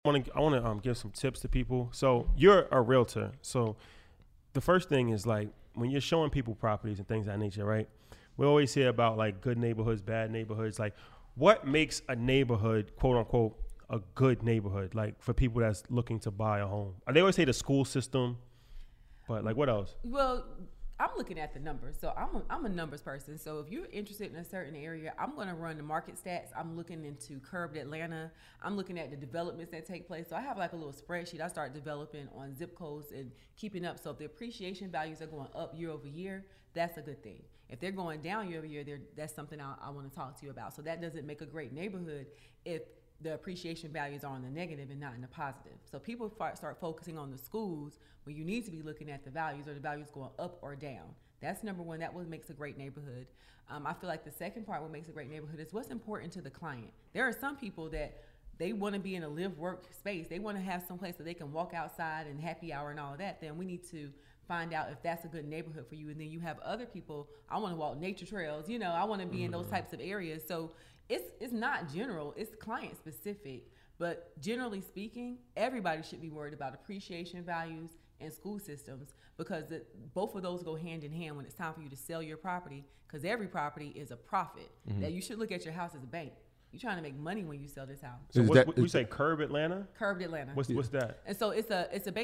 I want to give some tips to people. So you're a realtor. So the first thing is like when you're showing people properties and things of that nature, right? We always hear about like good neighborhoods, bad neighborhoods. Like what makes a neighborhood, quote unquote, a good neighborhood? Like for people that's looking to buy a home. They always say the school system, but like what else? Well, I'm looking at the numbers. So I'm a numbers person. So if you're interested in a certain area, I'm going to run the market stats. I'm looking into Curbed Atlanta. I'm looking at the developments that take place. So I have like a little spreadsheet I start developing on zip codes and keeping up. So if the appreciation values are going up year over year, that's a good thing. If they're going down year over year, that's something I want to talk to you about. So that doesn't make a great neighborhood if the appreciation values are on the negative and not in the positive. So people start focusing on the schools when you need to be looking at the values or the values going up or down. That's number one. That what makes a great neighborhood. I feel like the second part, what makes a great neighborhood, is what's important to the client. There are some people that they want to be in a live work space. They want to have some place that they can walk outside and happy hour and all of that. Then we need to find out if that's a good neighborhood for you. And then you have other people, I want to walk nature trails. I want to be in those types of areas. So it's not general, it's client specific. But generally speaking, everybody should be worried about appreciation values and school systems because both of those go hand in hand when it's time for you to sell your property, because every property is a profit. That you should look at your house as a bank. You're trying to make money when you sell this house. So what you say, Curb Atlanta? Curbed Atlanta. What's that? And so it's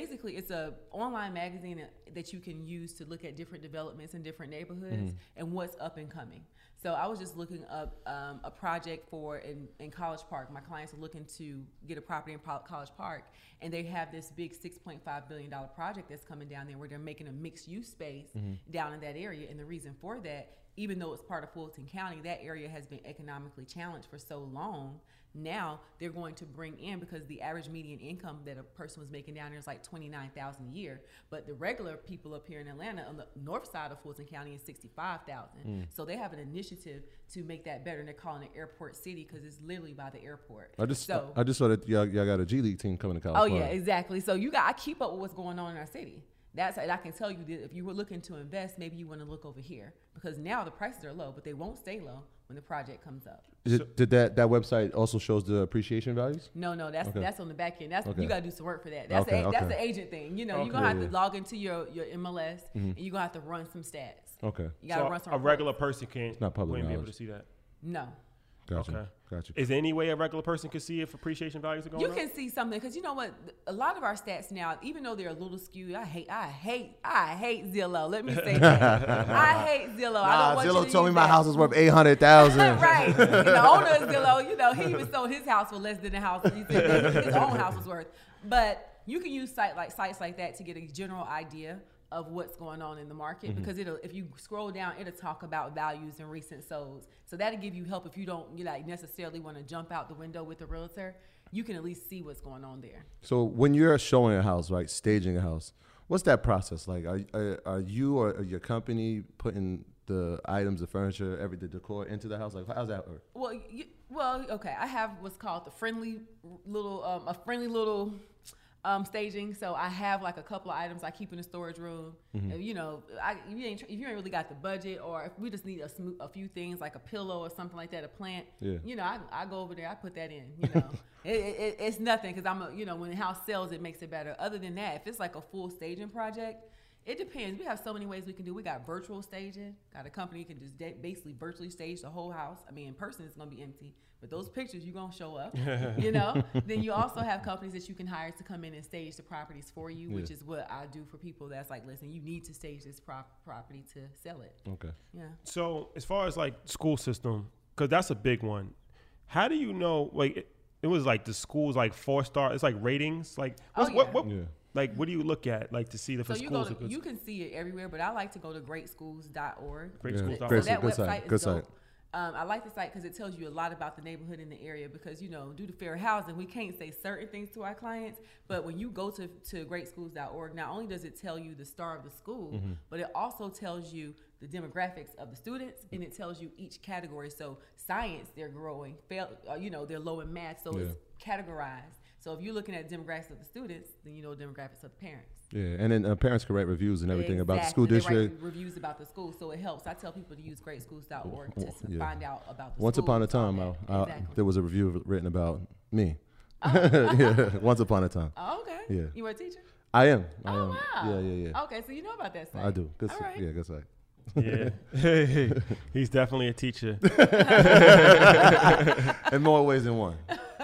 a online magazine that you can use to look at different developments in different neighborhoods and what's up and coming. So I was just looking up a project in College Park. My clients are looking to get a property in College Park, and they have this big $6.5 billion project that's coming down there where they're making a mixed use space down in that area. And the reason for that, even though it's part of Fulton County, that area has been economically challenged for so long. Now they're going to bring in, because the average median income that a person was making down there is like $29,000 a year, but the regular people up here in Atlanta on the north side of Fulton County is $65,000. So they have an initiative to make that better, and they're calling it Airport City because it's literally by the airport. I just saw that y'all got a G League team coming to College Park. Oh yeah, exactly. So I keep up with what's going on in our city. I can tell you that if you were looking to invest, maybe you want to look over here, because now the prices are low, but they won't stay low when the project comes up. Did that website also shows the appreciation values? No, that's on the back end. That's you got to do some work for that. That's that's the agent thing. You're gonna have to log into your MLS and you're gonna have to run some stats. Okay. You gotta run some a regular person can't not public wouldn't be knowledge. able to see that. No. Gotcha. Okay. Gotcha. Is there any way a regular person can see if appreciation values are going up? You can see something, because you know what? A lot of our stats now, even though they're a little skewed, I hate Zillow. Let me say that. I hate Zillow. I don't want Zillow you to told me use my that. house was worth $800,000. Right. The owner of Zillow, he even sold his house for less than the house he said his own house was worth. But you can use sites like that to get a general idea of what's going on in the market, because if you scroll down, it'll talk about values and recent solds. So that'll give you help if you don't necessarily want to jump out the window with a realtor. You can at least see what's going on there. So when you're showing a house, right, staging a house, what's that process like? Are you or your company putting the items, the furniture, the decor into the house? Like, how's that work? Well, okay. I have what's called the friendly little staging. So I have like a couple of items I keep in the storage room. And, if you ain't really got the budget, or if we just need a few things like a pillow or something like that, a plant. Yeah. I go over there. I put that in. It's nothing, because when the house sells, it makes it better. Other than that, if it's like a full staging project, it depends. We have so many ways we can do. We got virtual staging. Got a company who can just basically virtually stage the whole house. I mean, in person it's gonna be empty, but those pictures you're gonna show up. Then you also have companies that you can hire to come in and stage the properties for you, which is what I do for people that's like, listen, you need to stage this property to sell it. Okay. Yeah. So as far as like school system, because that's a big one. How do you know? Like it was like the schools like 4-star. It's like ratings. Like what? Yeah. Like, what do you look at, like, to see if a school's a good school? You can see it everywhere, but I like to go to greatschools.org. Greatschools.org. So that good website good is site. dope. I like the site because it tells you a lot about the neighborhood in the area, because, due to fair housing, we can't say certain things to our clients. But when you go to greatschools.org, not only does it tell you the star of the school, but it also tells you the demographics of the students, and it tells you each category. So science, they're growing. They're low in math, so it's categorized. So if you're looking at demographics of the students, then you know demographics of the parents. Yeah, and then parents can write reviews and everything about the school They district. write reviews about the school, so it helps. I tell people to use greatschools.org to find out about the Once school. upon a time, there was a review written about me. Yeah, once upon a time. Oh, okay. Yeah. You were a teacher? I am. Oh, wow. Yeah. Okay, so you know about that site. I do. Good. All right. Yeah, good site. Yeah. He's definitely a teacher. In more ways than one.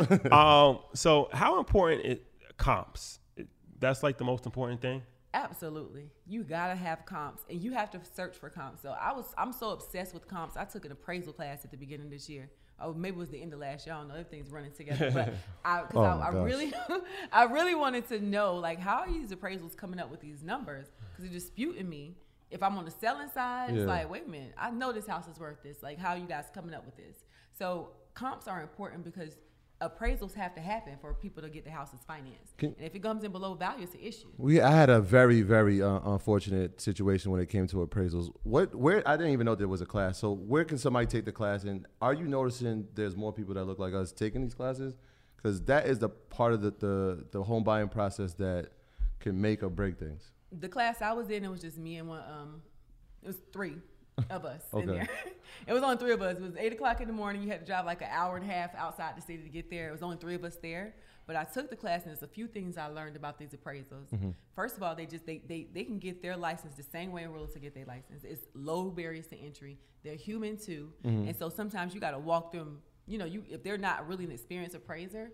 So how important is comps? That's like the most important thing. Absolutely. You gotta have comps, and you have to search for comps. So I'm so obsessed with comps. I took an appraisal class at the beginning of this year. Oh, maybe it was the end of last year. I don't know. Everything's running together. But I really, I really wanted to know, like, how are these appraisals coming up with these numbers? Because they're disputing me. If I'm on the selling side, it's like, wait a minute, I know this house is worth this. Like, how are you guys coming up with this? So comps are important because appraisals have to happen for people to get the houses financed. And if it comes in below value, it's an issue. I had a very, very unfortunate situation when it came to appraisals. Where I didn't even know there was a class. So where can somebody take the class? And are you noticing there's more people that look like us taking these classes? Because that is the part of the home buying process that can make or break things. The class I was in, it was just me and one. It was 3 of us in there. It was only 3 of us. It was 8 o'clock in the morning. You had to drive like an hour and a half outside the city to get there. It was only 3 of us there. But I took the class, and there's a few things I learned about these appraisals. First of all, they can get their license the same way realtors get their license. It's low barriers to entry. They're human too, and so sometimes you got to walk them. You know, if they're not really an experienced appraiser.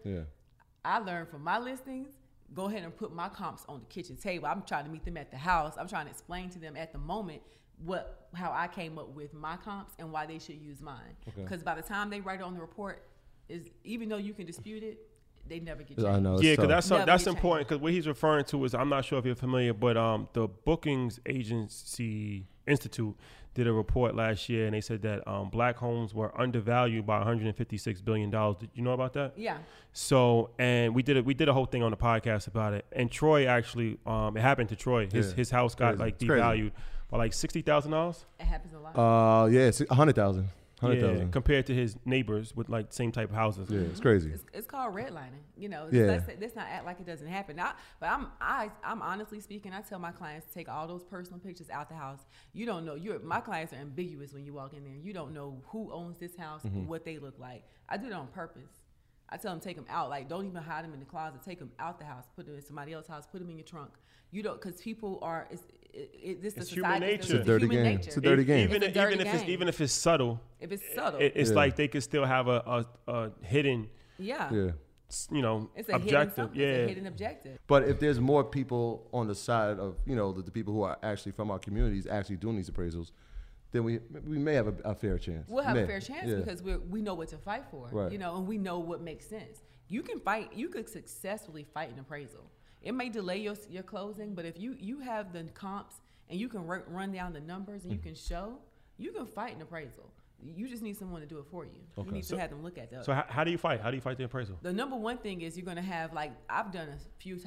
I learned from my listings. Go ahead and put my comps on the kitchen table. I'm trying to meet them at the house. I'm trying to explain to them at the moment how I came up with my comps and why they should use mine. Because by the time they write it on the report, even though you can dispute it, they never get changed. I know, yeah, because that's important. Changed. Because what he's referring to is, I'm not sure if you're familiar, but the Bookings Agency Institute did a report last year, and they said that black homes were undervalued by $156 billion. Did you know about that? Yeah. So, and we did a whole thing on the podcast about it. And Troy actually, it happened to Troy. His house got like devalued by like $60,000. It happens a lot. Yeah, it's 100,000. 100,000. Yeah, compared to his neighbors with like same type of houses. Yeah, it's crazy. It's called redlining. You know, Yeah. let's not act like it doesn't happen. But I'm honestly speaking, I tell my clients to take all those personal pictures out the house. You don't know. My clients are ambiguous when you walk in there. You don't know who owns this house, what they look like. I do it on purpose. I tell them take them out. Like, don't even hide them in the closet. Take them out the house. Put them in somebody else's house. Put them in your trunk. You don't, because people are. This is human nature. It's a dirty game. It's a dirty game. Even if it's subtle. If it's subtle, it's like they could still have a hidden. Yeah. You know, it's a objective. It's a hidden objective. But if there's more people on the side of, you know, the people who are actually from our communities actually doing these appraisals, then we may have a fair chance. We'll have a fair chance because we know what to fight for, right. You know, and we know what makes sense. You could successfully fight an appraisal. It may delay your closing, but if you have the comps and you can run down the numbers and you can show, you can fight an appraisal. You just need someone to do it for you. You need to have them look at that. So how do you fight? How do you fight the appraisal? The number one thing is you're going to have, like, I've done a few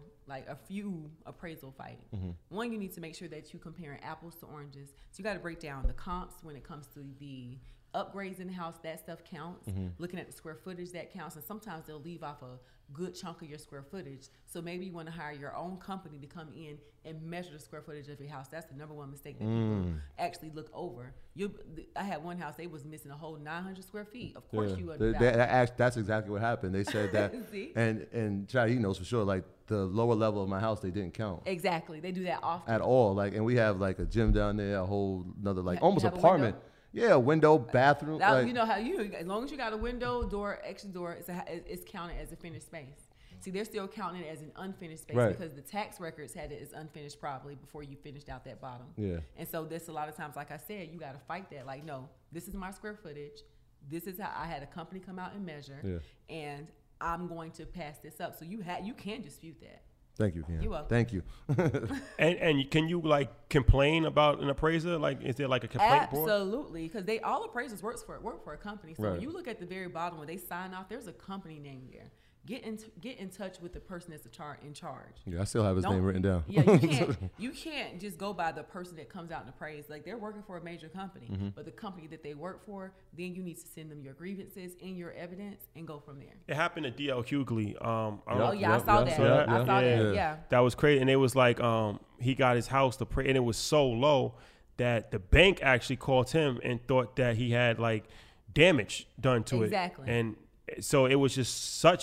appraisal fighting. One, you need to make sure that you're comparing apples to oranges. So you got to break down the comps when it comes to the upgrades in the house. That stuff counts. Looking at the square footage, that counts. And sometimes they'll leave off a good chunk of your square footage. So maybe you want to hire your own company to come in and measure the square footage of your house. That's the number one mistake that people actually look over. I had one house, they was missing a whole 900 square feet. Of course you undervalue. That's exactly what happened. They said that, and Chad, he knows for sure, like the lower level of my house, they didn't count. Exactly. They do that often. At all. Like, and we have like a gym down there, a whole another, like almost apartment. Yeah, window, bathroom. You know how as long as you got a window, door, extra door, it's counted as a finished space. See, they're still counting it as an unfinished space because the tax records had it as unfinished probably before you finished out that bottom. Yeah. And so there's a lot of times, like I said, you got to fight that. Like, no, this is my square footage. This is how I had a company come out and measure, and I'm going to pass this up. So you can dispute that. Thank you, Ken. You're welcome. Thank you. and can you like complain about an appraiser? Like, is there like a complaint board? Absolutely, because all appraisers work for a company. So when you look at the very bottom where they sign off, there's a company name there. Get in touch with the person that's in charge. Yeah, I still have his name written down. Yeah, you can't just go by the person that comes out and appraise. Like, they're working for a major company, but the company that they work for, then you need to send them your grievances and your evidence and go from there. It happened to D.L. Hughley. I saw that. Yeah. That was crazy, and it was like he got his house to pray, and it was so low that the bank actually called him and thought that he had like damage done to it. Exactly. And so it was just such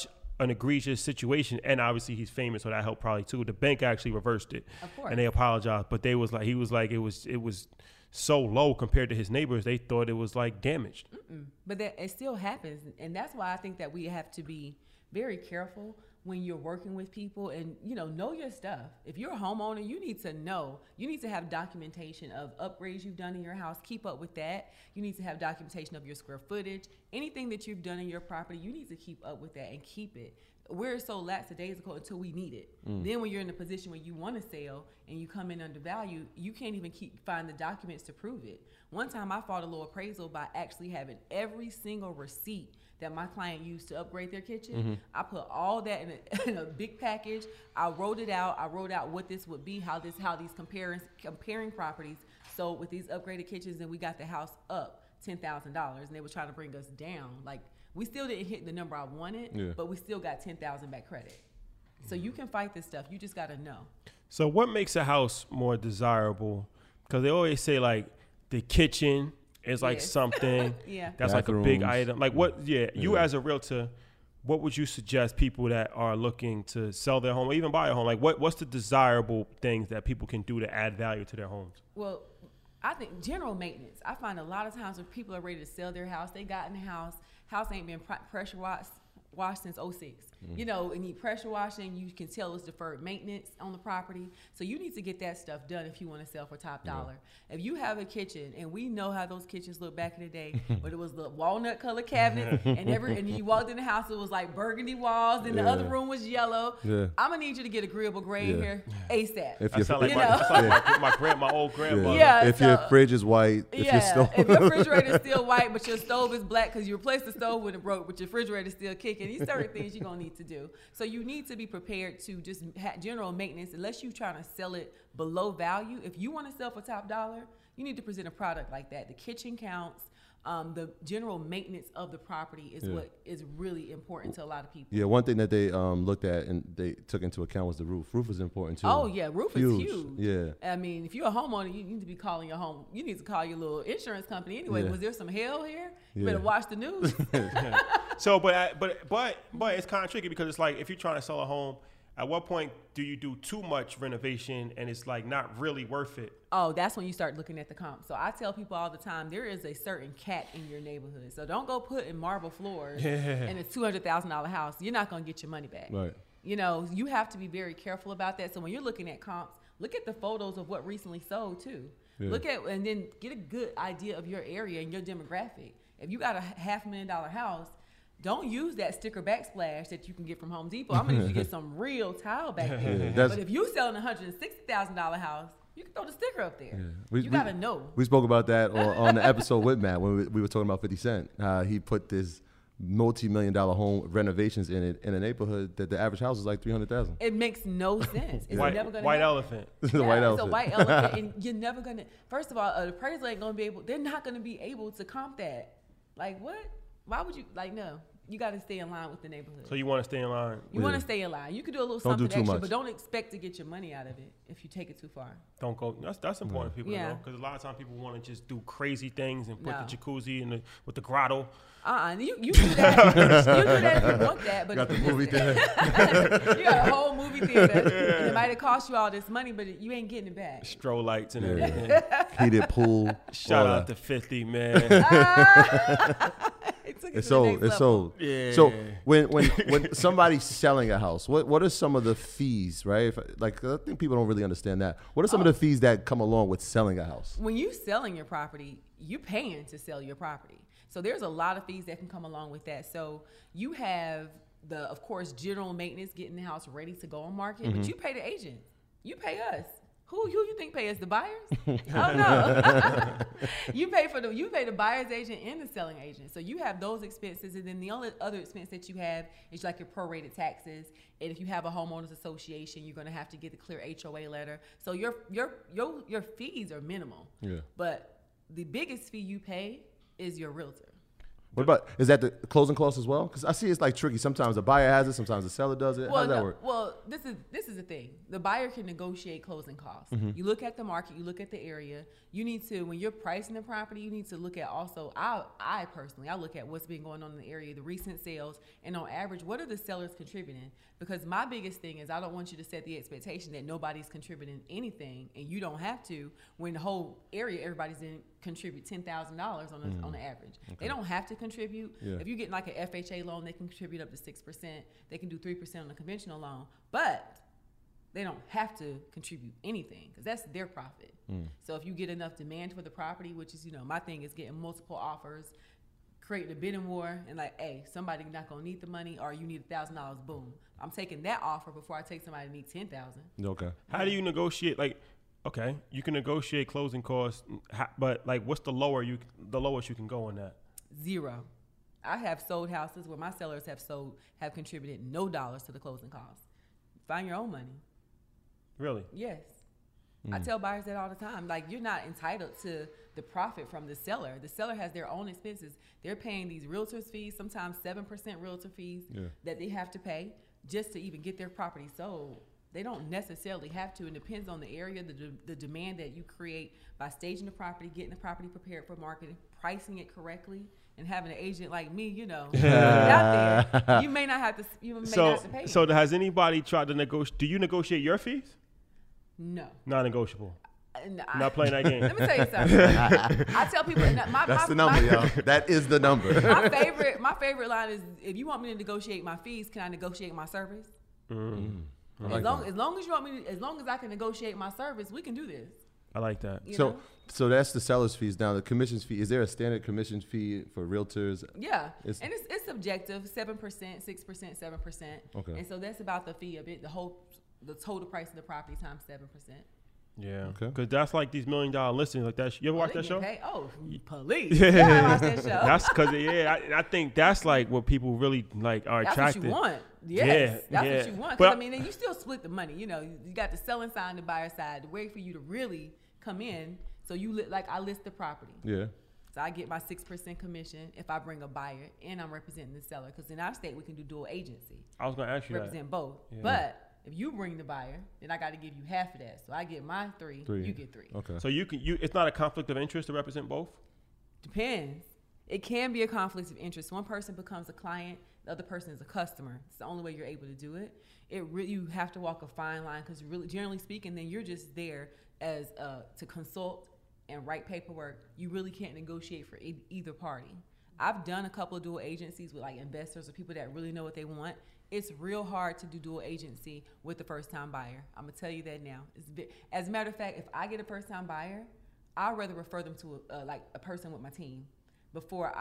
an egregious situation, and obviously he's famous, so that helped probably too. The bank actually reversed it, Of course. and they apologized. But he was like it was so low compared to his neighbors. They thought it was like damaged. But that it still happens, and that's why I think that we have to be very careful when you're working with people, and know your stuff. If you're a homeowner, you need to know. You need to have documentation of upgrades you've done in your house. Keep up with that. You need to have documentation of your square footage. Anything that you've done in your property, you need to keep up with that and keep it. We're so lackadaisical until we need it. Then when you're in a position where you want to sell and you come in undervalued, you can't even find the documents to prove it. One time I fought a low appraisal by actually having every single receipt that my client used to upgrade their kitchen. I put all that in a big package. I wrote it out. I wrote out what this would be, how these comparing properties sold with these upgraded kitchens, and we got the house up $10,000, and they were trying to bring us down. Like, we still didn't hit the number I wanted, but we still got $10,000 back credit. So you can fight this stuff. You just got to know. So what makes a house more desirable? Because they always say like the kitchen is like something that's like a big item. Like what? You as a realtor, what would you suggest people that are looking to sell their home or even buy a home? Like what's the desirable things that people can do to add value to their homes? Well, I think general maintenance. I find a lot of times when people are ready to sell their house, they got in the house ain't been pressure washed since 06. You need pressure washing. You can tell it's deferred maintenance on the property. So you need to get that stuff done if you want to sell for top dollar. If you have a kitchen, and we know how those kitchens look back in the day, but it was the walnut color cabinet, and you walked in the house, it was like burgundy walls, and the other room was yellow. I'm gonna need you to get agreeable gray in here ASAP. If I sound like my old grandmother. If your fridge is white, if your refrigerator is still white, but your stove is black because you replaced the stove when it broke, but your refrigerator is still kicking. These certain things you're gonna need to do. So you need to be prepared to just general maintenance, unless you're trying to sell it below value. If you want to sell for top dollar, you need to present a product like that. The kitchen counts. The general maintenance of the property is what is really important to a lot of people. Yeah, one thing that they looked at and they took into account was the roof. Roof is important too. Oh yeah, roof is huge. Yeah. I mean, if you're a homeowner, you need to be calling your home. You need to call your little insurance company anyway. Was there some hail here? You better watch the news. So, but it's kind of tricky because it's like if you're trying to sell a home, at what point do you do too much renovation and it's like not really worth it? Oh, that's when you start looking at the comp. So I tell people all the time, there is a certain cat in your neighborhood. So don't go put in marble floors in a $200,000 house. You're not going to get your money back. Right. You have to be very careful about that. So when you're looking at comps, look at the photos of what recently sold too. Look at, and then get a good idea of your area and your demographic. If you got a $500,000 house, don't use that sticker backsplash that you can get from Home Depot. I'm going to need you to get some real tile back there. But if you're selling a $160,000 house, you can throw the sticker up there. You got to know. We spoke about that on the episode with Matt when we were talking about 50 Cent. He put this multi-million-dollar home renovations in it in a neighborhood that the average house is like $300,000. It makes no sense. It's never going to white elephant. It's a white elephant. It's a white elephant, and you're never going to. First of all, the appraiser ain't going to be able. They're not going to be able to comp that. Like what? Why would you? Like no. You got to stay in line with the neighborhood. So you want to stay in line? You want to stay in line. You could do a little something extra, but don't expect to get your money out of it if you take it too far. Don't go. That's important for people to know, because a lot of times people want to just do crazy things and put the jacuzzi with the grotto. You do that. You do that if you want that, but got the movie theater. You got a whole movie theater. And it might have cost you all this money, but you ain't getting it back. Strobe lights and everything. Heated pool. Shout out to 50, man. It's sold. Yeah. So when somebody's selling a house, what are some of the fees, right? I think people don't really understand that. What are some of the fees that come along with selling a house? When you selling your property, you're paying to sell your property. So there's a lot of fees that can come along with that. So you have of course, general maintenance, getting the house ready to go on market, but you pay the agent. You pay us. Who you think pay us? The buyers? Oh no. You pay the buyer's agent and the selling agent. So you have those expenses, and then the only other expense that you have is like your prorated taxes. And if you have a homeowners association, you're going to have to get the clear HOA letter. So your fees are minimal. Yeah. But the biggest fee you pay is your realtor. What about, is that the closing costs as well? Because I see it's like tricky. Sometimes the buyer has it, sometimes the seller does it. How does that work? Well, this is the thing. The buyer can negotiate closing costs. Mm-hmm. You look at the market, you look at the area. You need to, when you're pricing the property, you need to look at also, I personally look at what's been going on in the area, the recent sales, and on average, what are the sellers contributing? Because my biggest thing is I don't want you to set the expectation that nobody's contributing anything, and you don't have to, when the whole area, everybody's in contribute $10,000 on the average. Okay. They don't have to contribute. Yeah. If you get like an FHA loan, they can contribute up to 6%. They can do 3% on a conventional loan, but they don't have to contribute anything because that's their profit. So if you get enough demand for the property, which is, my thing is getting multiple offers, creating a bidding war, and like, hey, somebody not gonna need the money, or you need $1,000. Boom, I'm taking that offer before I take somebody to need $10,000. Okay. How do you negotiate? Like, okay, you can negotiate closing costs, but like, what's the lowest you can go on that? 0. I have sold houses where my sellers have contributed no dollars to the closing costs. Find your own money. Really? Yes. I tell buyers that all the time. Like, you're not entitled to the profit from the seller. The seller has their own expenses. They're paying these realtors fees, sometimes 7% realtor fees that they have to pay just to even get their property sold. They don't necessarily have to. It depends on the area, the demand that you create by staging the property, getting the property prepared for marketing, pricing it correctly, and having an agent like me, out there. You may not have to. You may not have to pay. So has anybody tried to negotiate? Do you negotiate your fees? No. Non-negotiable. Not playing that game. Let me tell you something. I tell people that's the number, y'all. That is the number. My favorite line is, if you want me to negotiate my fees, can I negotiate my service? Mm-hmm. As long as you want me, as long as I can negotiate my service, we can do this. I like that. So that's the seller's fees. Now the commissions fee. Is there a standard commission fee for realtors? Yeah, and it's subjective. 7%, 6%, 7%. Okay. And so that's about the fee of it. The total price of the property times 7%. Yeah. Okay. Because that's like these $1 million listings like that. You ever watch that show? Oh, police. Yeah, I watch that show. That's because I think that's like what people really like are attracted. That's what you want. Yes, that's what you want. Because then you still split the money. You got the selling side and the buyer side. The way for you to really come in. So I list the property. Yeah. So I get my 6% commission if I bring a buyer and I'm representing the seller. Because in our state we can do dual agency. I was going to ask you represent both. Yeah. But if you bring the buyer, then I got to give you half of that. So I get my 3, you get 3. Okay. So it's not a conflict of interest to represent both? Depends. It can be a conflict of interest. One person becomes a client, the other person is a customer. It's the only way you're able to do it. You have to walk a fine line because really, generally speaking, then you're just there as to consult and write paperwork. You really can't negotiate for either party. I've done a couple of dual agencies with like investors or people that really know what they want. It's real hard to do dual agency with the first-time buyer. I'm going to tell you that now. As a matter of fact, if I get a first-time buyer, I'd rather refer them to a person with my team before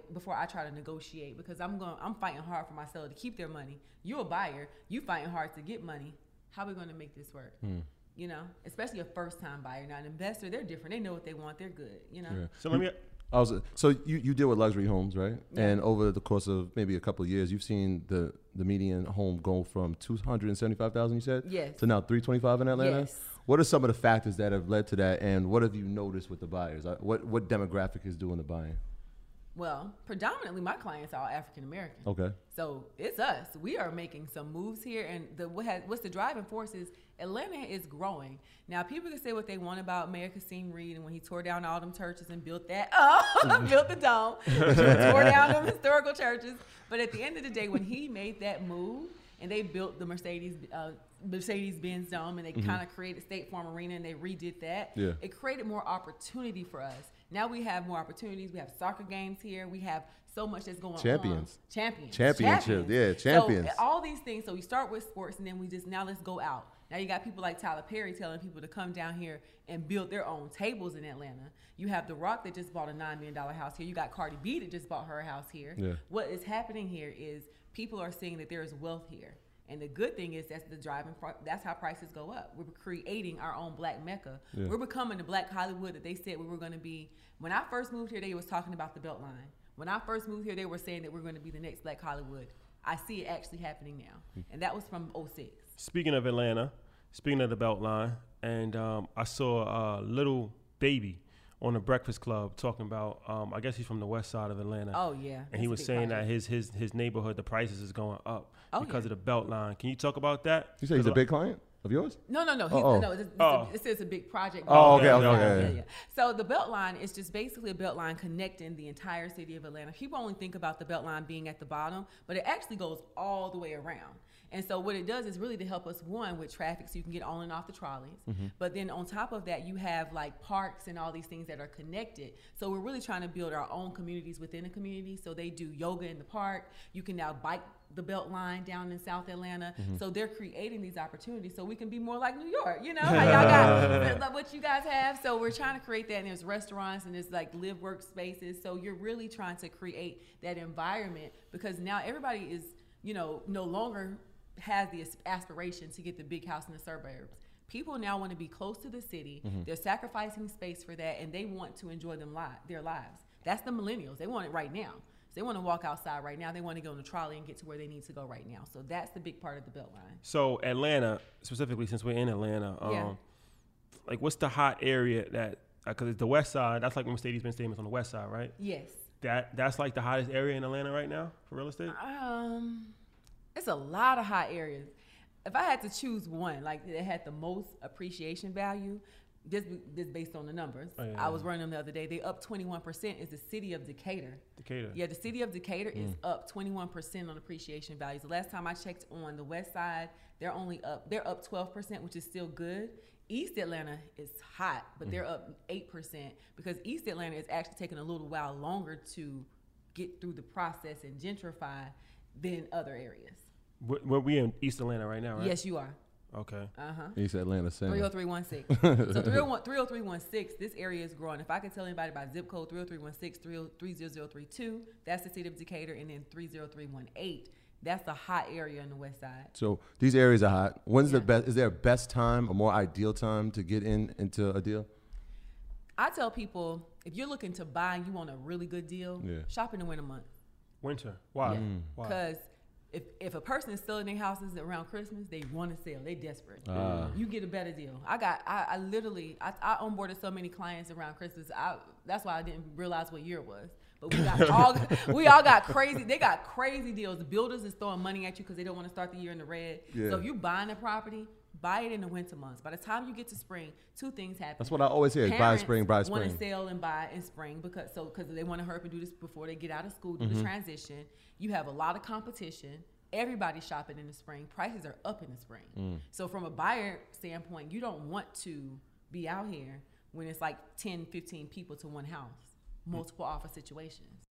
I try to negotiate, because I'm fighting hard for my seller to keep their money. You're a buyer. You fighting hard to get money. How are we going to make this work? Especially a first-time buyer. Now, an investor, they're different. They know what they want. They're good. Yeah. So let me. So you deal with luxury homes, right? Yeah. And over the course of maybe a couple of years, you've seen the median home go from $275,000, you said, yes, to now $325,000 in Atlanta. Yes. What are some of the factors that have led to that, and what have you noticed with the buyers? What demographic is doing the buying? Well, predominantly my clients are all African American. Okay. So it's us. We are making some moves here, and what's the driving force is Atlanta is growing. Now, people can say what they want about Mayor Kasim Reed and when he tore down all them churches and built built the dome, tore down them historical churches. But at the end of the day, when he made that move and they built the Mercedes-Benz Dome and they kind of created State Farm Arena and they redid that, it created more opportunity for us. Now we have more opportunities. We have soccer games here. We have so much that's going on. Championships. Yeah, champions. So all these things. So we start with sports, and then let's go out. Now you got people like Tyler Perry telling people to come down here and build their own tables in Atlanta. You have The Rock that just bought a $9 million house here. You got Cardi B that just bought her house here. Yeah. What is happening here is people are seeing that there is wealth here. And the good thing is that's how prices go up. We're creating our own Black Mecca. Yeah. We're becoming the Black Hollywood that they said we were going to be. When I first moved here, they was talking about the Beltline. When I first moved here, they were saying that we're going to be the next Black Hollywood. I see it actually happening now. And that was from 2006. Speaking of Atlanta, speaking of the Beltline, and I saw Little Baby on the Breakfast Club talking about, I guess he's from the west side of Atlanta. Oh yeah. And he was saying that his neighborhood, the prices is going up because of the Beltline. Can you talk about that? You say he's a big client of yours? No. Oh. This is a big project. Oh, okay. Yeah. So the Beltline is just basically a Beltline connecting the entire city of Atlanta. People only think about the Beltline being at the bottom, but it actually goes all the way around. And so what it does is really to help us, one, with traffic so you can get on and off the trolleys. But then on top of that, you have like parks and all these things that are connected. So we're really trying to build our own communities within a community. So they do yoga in the park. You can now bike the Beltline down in South Atlanta. So they're creating these opportunities so we can be more like New York. You know, how y'all got what you guys have. So we're trying to create that. And there's restaurants and there's like live work spaces. So you're really trying to create that environment because now everybody is, you know, no longer has the aspiration to get the big house in the suburbs. People now want to be close to the city. They're sacrificing space for that, and they want to enjoy their lives. That's the millennials. They want it right now. So they want to walk outside right now. They want to go on the trolley and get to where they need to go right now. So that's the big part of the Beltline. So Atlanta, specifically, since we're in Atlanta, like what's the hot area that, because it's the west side, that's like when Mercedes-Benz Stadium is on the west side, right? Yes. That's like the hottest area in Atlanta right now for real estate? It's a lot of hot areas. If I had to choose one, like that had the most appreciation value, this based on the numbers. Oh, yeah. I was running them the other day. They up 21%. Is the city of Decatur. Decatur. Yeah, the city of Decatur is up 21% on appreciation values. The last time I checked on the west side, they're up 12%, which is still good. East Atlanta is hot, but they're up 8% because East Atlanta is actually taking a little while longer to get through the process and gentrify than other areas. We in East Atlanta right now, right? Yes, you are. Okay. East Atlanta Center. 30316. So 30316, this area is growing. If I could tell anybody about zip code 30316, 30032, that's the city of Decatur, and then 30318, that's the hot area on the west side. So these areas are hot. When's the best? Is there a best time, a more ideal time to get into a deal? I tell people, if you're looking to buy and you want a really good deal, shop in the winter months. Winter. Why? Why? Because if a person is selling their houses around Christmas, they want to sell. They desperate. You get a better deal. I literally onboarded so many clients around Christmas. That's why I didn't realize what year it was. But we all got crazy. They got crazy deals. The builders is throwing money at you because they don't want to start the year in the red. So if you're buying a property, buy it in the winter months. By the time you get to spring, two things happen. That's what I always hear: buy spring, buy spring. Want to sell and buy in spring because they want to hurry up and do this before they get out of school, do the transition. You have a lot of competition. Everybody's shopping in the spring. Prices are up in the spring. So from a buyer standpoint, you don't want to be out here when it's like 10, 15 people to one house, multiple offer situations.